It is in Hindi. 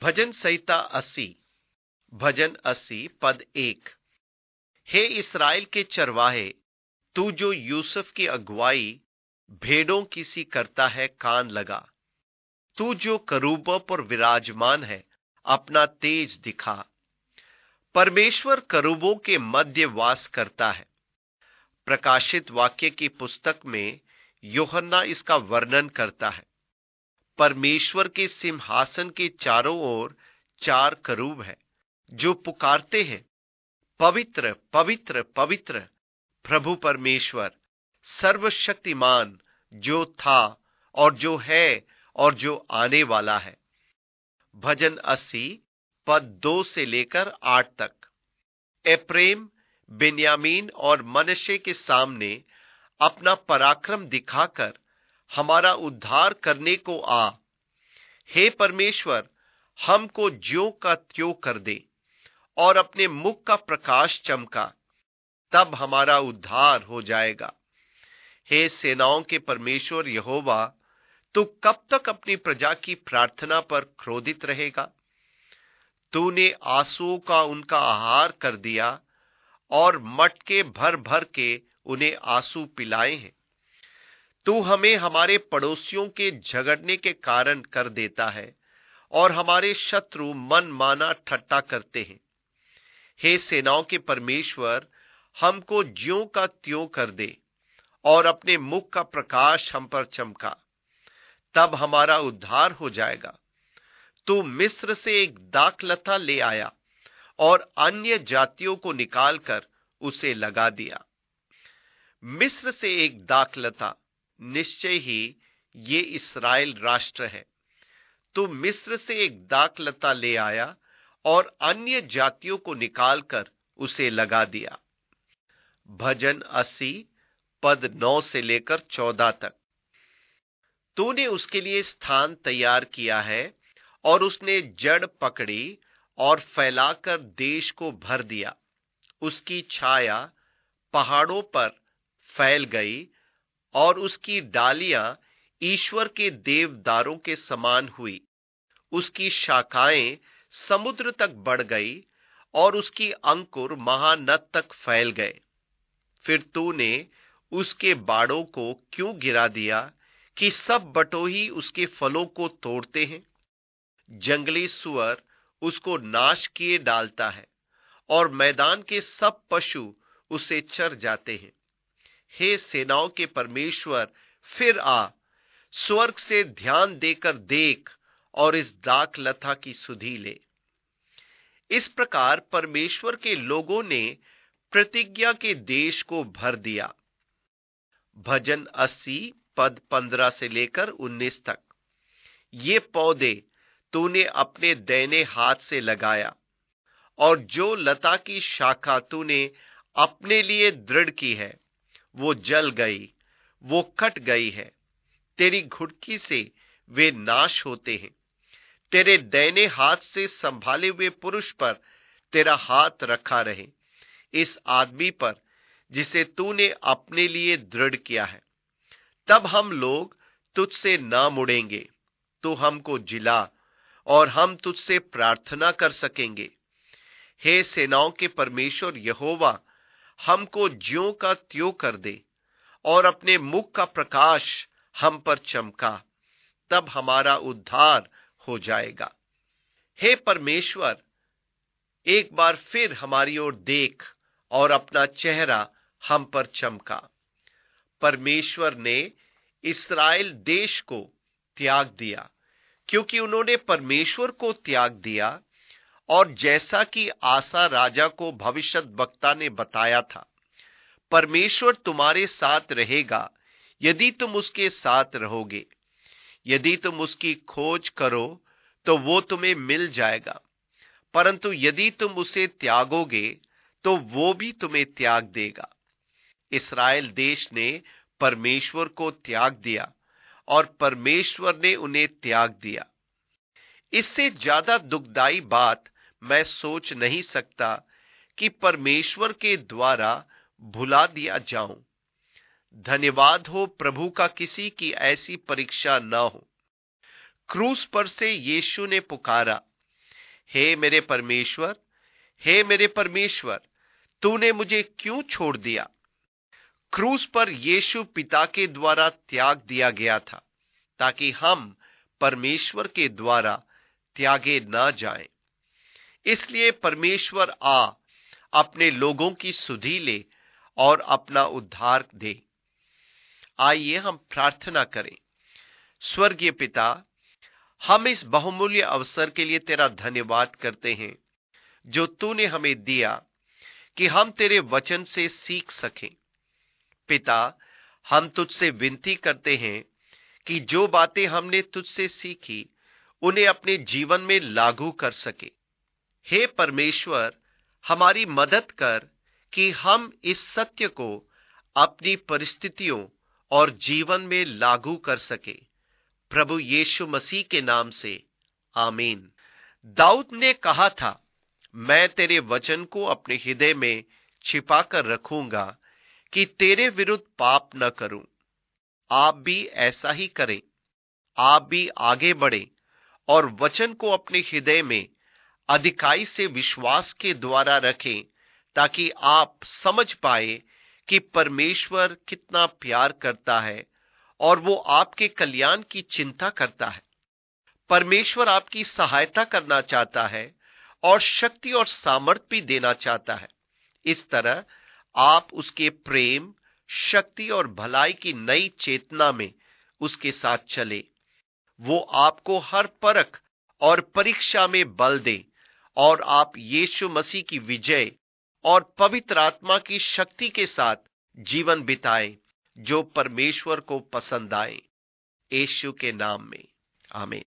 भजन संहिता 80। भजन 80 पद 1। हे इस्राएल के चरवाहे, तू जो यूसुफ की अगुवाई भेड़ों की सी करता है, कान लगा। तू जो करूबों पर विराजमान है, अपना तेज दिखा। परमेश्वर करूबों के मध्य वास करता है। प्रकाशित वाक्य की पुस्तक में यूहन्ना इसका वर्णन करता है। परमेश्वर के सिंहासन के चारों ओर 4 करूब है, जो पुकारते हैं, पवित्र पवित्र पवित्र प्रभु परमेश्वर सर्वशक्तिमान, जो था और जो है और जो आने वाला है। भजन 80 पद 2 से लेकर 8 तक। एप्रेम, बिन्यामीन और मनश्शे के सामने अपना पराक्रम दिखाकर हमारा उद्धार करने को आ। हे परमेश्वर, हमको ज्यों का त्यों कर दे और अपने मुख का प्रकाश चमका, तब हमारा उद्धार हो जाएगा। हे सेनाओं के परमेश्वर यहोवा, तू कब तक अपनी प्रजा की प्रार्थना पर क्रोधित रहेगा? तूने आंसुओं का उनका आहार कर दिया और मटके भर भर के उन्हें आंसू पिलाए हैं। तू हमें हमारे पड़ोसियों के झगड़ने के कारण कर देता है और हमारे शत्रु मन माना ठट्टा करते हैं। हे सेनाओं के परमेश्वर, हमको ज्यों का त्यों कर दे और अपने मुख का प्रकाश हम पर चमका, तब हमारा उद्धार हो जाएगा। तू मिस्र से एक दाखलता ले आया और अन्य जातियों को निकालकर उसे लगा दिया। मिस्र से एक दाखलता, निश्चय ही ये इस्राएल राष्ट्र है। तू मिस्र से एक दाखलता ले आया और अन्य जातियों को निकालकर उसे लगा दिया। भजन 80 पद 9 से लेकर 14 तक। तूने उसके लिए स्थान तैयार किया है और उसने जड़ पकड़ी और फैलाकर देश को भर दिया। उसकी छाया पहाड़ों पर फैल गई और उसकी डालियां ईश्वर के देवदारों के समान हुई। उसकी शाखाएं समुद्र तक बढ़ गई और उसकी अंकुर महानद तक फैल गए। फिर तूने उसके बाड़ों को क्यों गिरा दिया कि सब बटोही उसके फलों को तोड़ते हैं? जंगली सुअर उसको नाश किए डालता है और मैदान के सब पशु उसे चर जाते हैं। हे सेनाओं के परमेश्वर, फिर आ, स्वर्ग से ध्यान देकर देख और इस दाखलता की सुधि ले। इस प्रकार परमेश्वर के लोगों ने प्रतिज्ञा के देश को भर दिया। भजन 80 पद 15 से लेकर 19 तक। ये पौधे तूने अपने दाहिने हाथ से लगाया और जो लता की शाखा तूने अपने लिए दृढ़ की है, वो जल गई, वो कट गई है। तेरी घुड़की से वे नाश होते हैं। तेरे दाहिने हाथ से संभाले हुए पुरुष पर तेरा हाथ रखा रहे, इस आदमी पर जिसे तूने अपने लिए दृढ़ किया है। तब हम लोग तुझसे ना मुड़ेंगे। तू हमको जिला और हम तुझसे प्रार्थना कर सकेंगे। हे सेनाओं के परमेश्वर यहोवा, हमको ज्यों का त्यों कर दे और अपने मुख का प्रकाश हम पर चमका, तब हमारा उद्धार हो जाएगा। हे परमेश्वर, एक बार फिर हमारी ओर देख और अपना चेहरा हम पर चमका। परमेश्वर ने इस्राएल देश को त्याग दिया क्योंकि उन्होंने परमेश्वर को त्याग दिया, और जैसा कि आसा राजा को भविष्यद्वक्ता ने बताया था, परमेश्वर तुम्हारे साथ रहेगा यदि तुम उसके साथ रहोगे। यदि तुम उसकी खोज करो तो वो तुम्हें मिल जाएगा, परंतु यदि तुम उसे त्यागोगे तो वो भी तुम्हें त्याग देगा। इस्राएल देश ने परमेश्वर को त्याग दिया और परमेश्वर ने उन्हें त्याग दिया। इससे ज्यादा दुखदाई बात मैं सोच नहीं सकता कि परमेश्वर के द्वारा भुला दिया जाऊं। धन्यवाद हो प्रभु का किसी की ऐसी परीक्षा न हो। क्रूस पर से यीशु ने पुकारा, हे मेरे परमेश्वर, हे मेरे परमेश्वर, तूने मुझे क्यों छोड़ दिया? क्रूस पर यीशु पिता के द्वारा त्याग दिया गया था ताकि हम परमेश्वर के द्वारा त्यागे ना जाएं। इसलिए परमेश्वर अपने लोगों की सुधि ले और अपना उद्धार दे। आइए हम प्रार्थना करें। स्वर्गीय पिता, हम इस बहुमूल्य अवसर के लिए तेरा धन्यवाद करते हैं जो तूने हमें दिया कि हम तेरे वचन से सीख सकें। पिता, हम तुझसे विनती करते हैं कि जो बातें हमने तुझसे सीखी उन्हें अपने जीवन में लागू कर सके। हे परमेश्वर, हमारी मदद कर कि हम इस सत्य को अपनी परिस्थितियों और जीवन में लागू कर सके। प्रभु यीशु मसीह के नाम से आमीन। दाऊद ने कहा था, मैं तेरे वचन को अपने हृदय में छिपा कर रखूंगा कि तेरे विरुद्ध पाप न करूं। आप भी ऐसा ही करें। आप भी आगे बढ़े और वचन को अपने हृदय में अधिकाई से विश्वास के द्वारा रखें ताकि आप समझ पाए कि परमेश्वर कितना प्यार करता है और वो आपके कल्याण की चिंता करता है। परमेश्वर आपकी सहायता करना चाहता है और शक्ति और सामर्थ्य भी देना चाहता है। इस तरह आप उसके प्रेम, शक्ति और भलाई की नई चेतना में उसके साथ चले। वो आपको हर परख और परीक्षा में बल दे और आप यीशु मसीह की विजय और पवित्र आत्मा की शक्ति के साथ जीवन बिताएं जो परमेश्वर को पसंद आए। यीशु के नाम में आमीन।